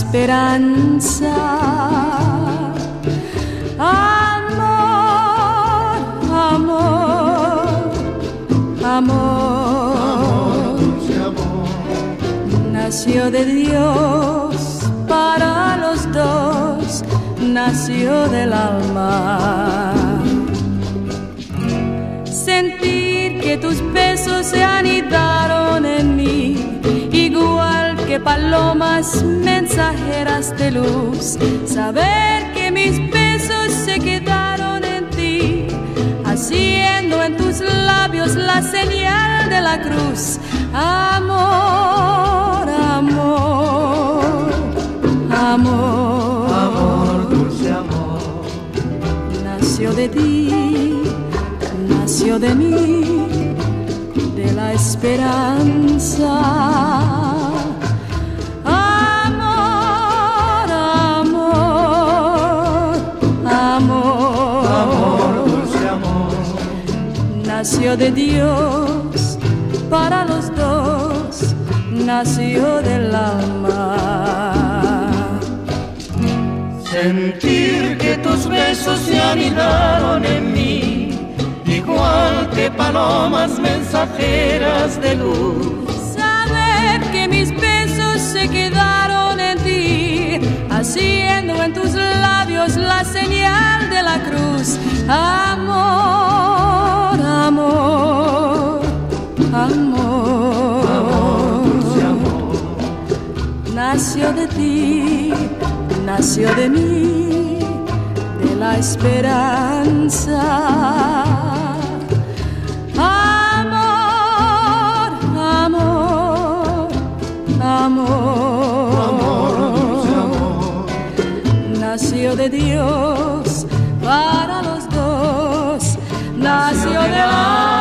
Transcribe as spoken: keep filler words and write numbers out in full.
esperanza. Amor, amor, amor, dulce amor, nació de Dios para los dos, nació del alma. Sentir que tus besos se anidaron en mí, igual que palomas mensajeras de luz. Saber que mis besos se quedaron en ti, haciendo en tus labios la señal de la cruz. Amor, amor, amor, amor, dulce amor, nació de ti, nació de mí, de la esperanza. Amor, amor, amor, amor, dulce amor, nació de Dios para los dos, nació del alma. sentir que tus besos se anidaron en mí, igual que palomas mensajeras de luz. Saber que mis besos se quedaron en ti, haciendo en tus labios la señal de la cruz. Amor, amor, amor, amor, dulce amor, nació de ti, nació de mí, de la esperanza. Amor, amor, amor, amor, dulce amor, nació de Dios para los dos, nació de la